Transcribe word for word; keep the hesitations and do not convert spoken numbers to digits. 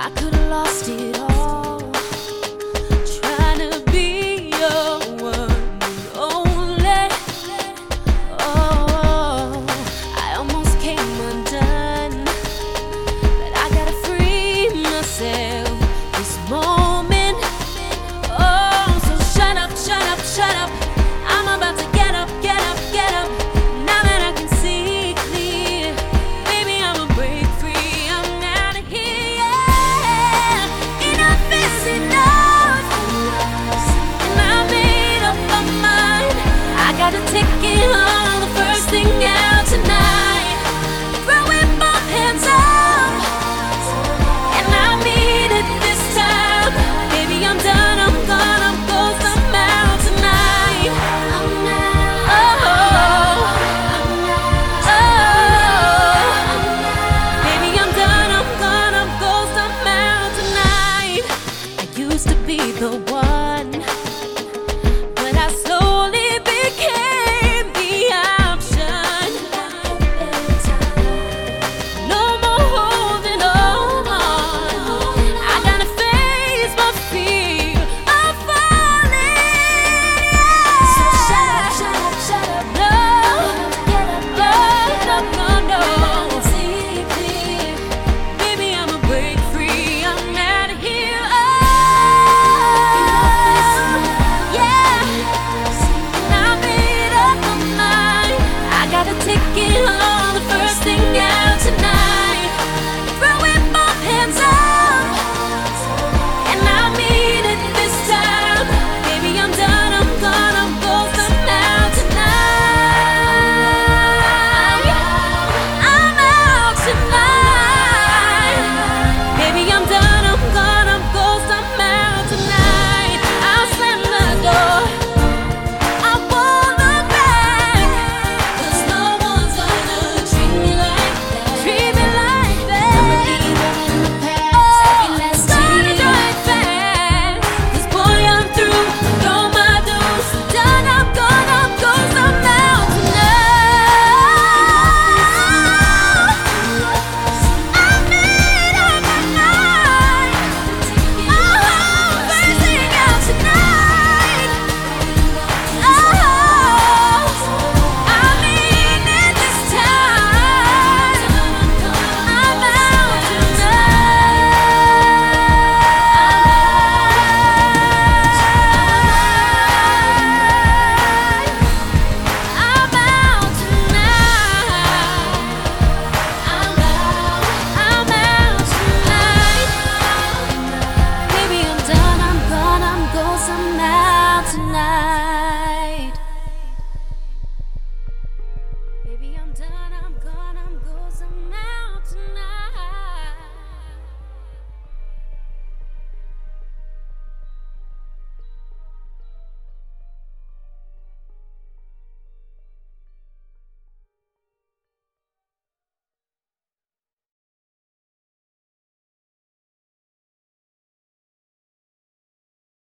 I could've lost it all, trying to be your one and only. Oh, I almost came undone, but I gotta free myself this moment. Oh, so shut up, shut up, shut up. I'm about to get up, get up, get up. Now that I can see clear, baby, I'ma break free. I'm out of here, yeah. Enough is enough, and I made up my mind. I gotta take it on, the first thing out tonight. Throwing both hands up, and I mean it this time. Baby, I'm done, I'm gone, I'm ghost, I'm out tonight. I'm out. Oh, oh, baby, I'm done, I'm gone, I'm ghost, I'm out tonight. I used to be the one, but I slowly became the option. No more holding on. I gotta face my fear of falling. So shut up, shut up, shut up. No, get up, get up, no, no, no. See clear, baby, I'ma break free. I'm out of here. Oh, yeah. And I made up my mind. I gotta take it on, the first thing out tonight. Throwing both hands up, and I mean it this time. Baby, I'm done, I'm gone, I'm ghost, I'm out tonight. I'm out tonight. Baby, I'm done, I'm gone, I'm ghost, I'm out tonight. I'll slam the door, I won't look back, 'cause no one's gonna treat me like that. Treat me like that. Oh, gonna drive fast, 'cause boy, I'm through. Throw my dues, done, I'm gone, I'm ghost, I'm out tonight. I made up my mind. Oh, first thing out tonight. Oh, I mean it this time. I'm out tonight. I'm out tonight. I'm out, I'm out tonight. Baby, I'm done, I'm gone, I'm ghost, I'm out tonight. Baby, I'm done, I'm gone, I'm ghost, I'm out.